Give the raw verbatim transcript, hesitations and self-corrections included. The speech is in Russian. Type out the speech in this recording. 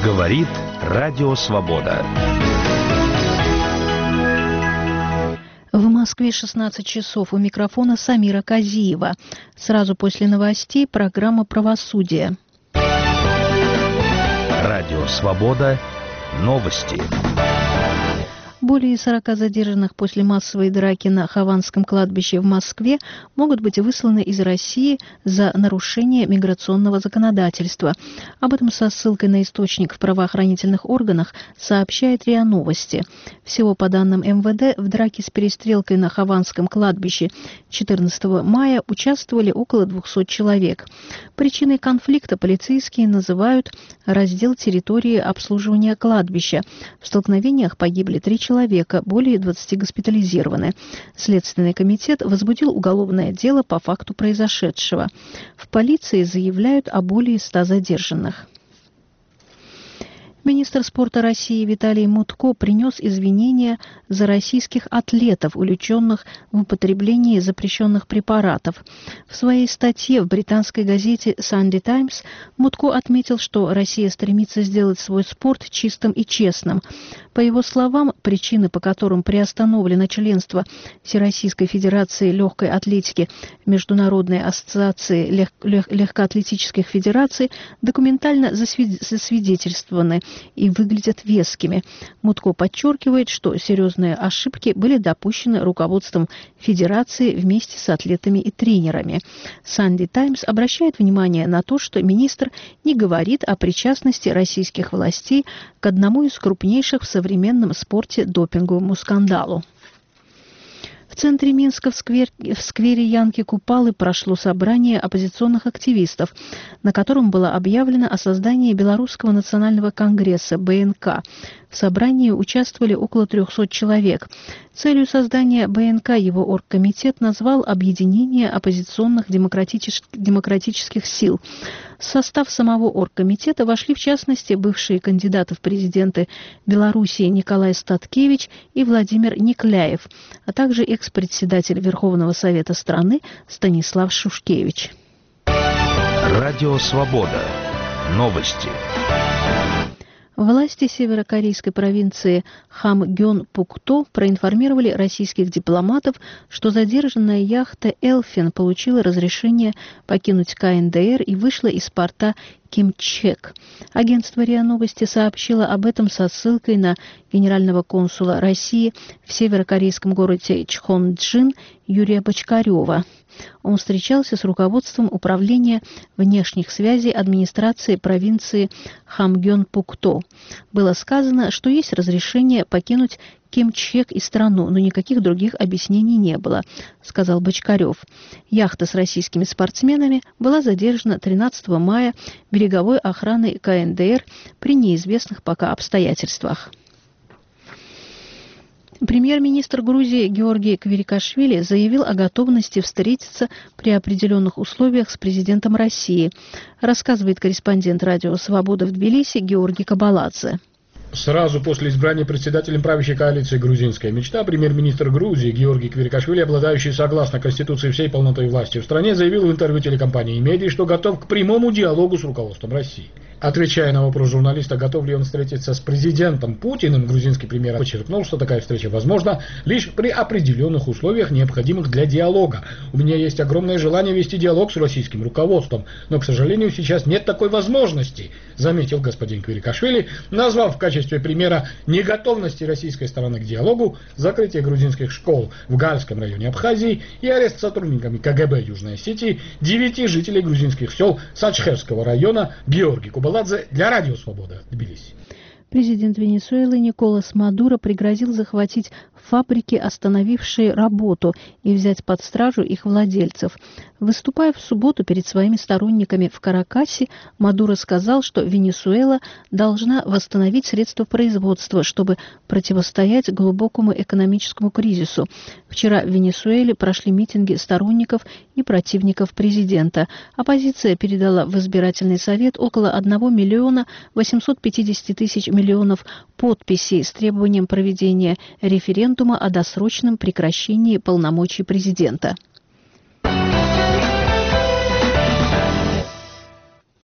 Говорит Радио Свобода. В Москве шестнадцать часов. У микрофона Самира Казиева. Сразу после новостей программа «Правосудие». Радио Свобода. Новости. Более сорока задержанных после массовой драки на Хованском кладбище в Москве могут быть высланы из России за нарушение миграционного законодательства. Об этом со ссылкой на источник в правоохранительных органах сообщает РИА Новости. Всего, по данным эм вэ дэ, в драке с перестрелкой на Хованском кладбище четырнадцатого мая участвовали около двухсот человек. Причиной конфликта полицейские называют раздел территории обслуживания кладбища. В столкновениях погибли три человека. Человека, более двадцати госпитализированы. Следственный комитет возбудил уголовное дело по факту произошедшего. В полиции заявляют о более ста задержанных. Министр спорта России Виталий Мутко принес извинения за российских атлетов, увлеченных в употреблении запрещенных препаратов. В своей статье в британской газете Sunday Times Мутко отметил, что Россия стремится сделать свой спорт чистым и честным. По его словам, причины, по которым приостановлено членство Всероссийской Федерации легкой атлетики в Международной ассоциации лег- лег- легкоатлетических федераций, документально засвид- засвидетельствованы и выглядят вескими. Мутко подчеркивает, что серьезные ошибки были допущены руководством Федерации вместе с атлетами и тренерами. Sunday Times обращает внимание на то, что министр не говорит о причастности российских властей к одному из крупнейших в современном спорте допинговому скандалу. В центре Минска в, сквер... в сквере Янки Купалы прошло собрание оппозиционных активистов, на котором было объявлено о создании Белорусского национального конгресса бэ эн ка. В собрании участвовали около трехсот человек. Целью создания бэ эн ка его оргкомитет назвал объединение оппозиционных демократичес... демократических сил. В состав самого оргкомитета вошли, в частности, бывшие кандидаты в президенты Белоруссии Николай Статкевич и Владимир Никляев, а также экс-председатель Верховного Совета страны Станислав Шушкевич. Радио Свобода. Новости. Власти северокорейской провинции Хамгён-Пукто проинформировали российских дипломатов, что задержанная яхта «Элфин» получила разрешение покинуть ка эн дэ эр и вышла из порта Кимчэк. Агентство РИА Новости сообщило об этом со ссылкой на генерального консула России в северокорейском городе Чхонджин Юрия Бочкарева. Он встречался с руководством управления внешних связей администрации провинции Хамгён-Пукто. Было сказано, что есть разрешение покинуть Кимчэк и страну, но никаких других объяснений не было, сказал Бочкарев. Яхта с российскими спортсменами была задержана тринадцатого мая береговой охраной ка эн дэ эр при неизвестных пока обстоятельствах. Премьер-министр Грузии Георгий Квирикашвили заявил о готовности встретиться при определенных условиях с президентом России, рассказывает корреспондент Радио Свобода в Тбилиси Георгий Кабаладзе. Сразу после избрания председателем правящей коалиции «Грузинская мечта» премьер-министр Грузии Георгий Квирикашвили, обладающий согласно Конституции всей полнотой власти в стране, заявил в интервью телекомпании «Медиа», что готов к прямому диалогу с руководством России. Отвечая на вопрос журналиста, готов ли он встретиться с президентом Путиным, грузинский премьер подчеркнул, что такая встреча возможна лишь при определенных условиях, необходимых для диалога. «У меня есть огромное желание вести диалог с российским руководством, но, к сожалению, сейчас нет такой возможности», заметил господин Квирикашвили, назвав в качестве примера неготовности российской стороны к диалогу закрытие грузинских школ в Гальском районе Абхазии и арест сотрудниками ка гэ бэ Южной Осетии девяти жителей грузинских сел Сачхерского района. Георгий Кабаладзе для Радио Свобода, Тбилиси. Президент Венесуэлы Николас Мадуро пригрозил захватить фабрики, остановившие работу, и взять под стражу их владельцев. Выступая в субботу перед своими сторонниками в Каракасе, Мадуро сказал, что Венесуэла должна восстановить средства производства, чтобы противостоять глубокому экономическому кризису. Вчера в Венесуэле прошли митинги сторонников и противников президента. Оппозиция передала в избирательный совет около одного миллиона восемьсот пятидесяти тысяч миллионов подписей с требованием проведения референдума о досрочном прекращении полномочий президента.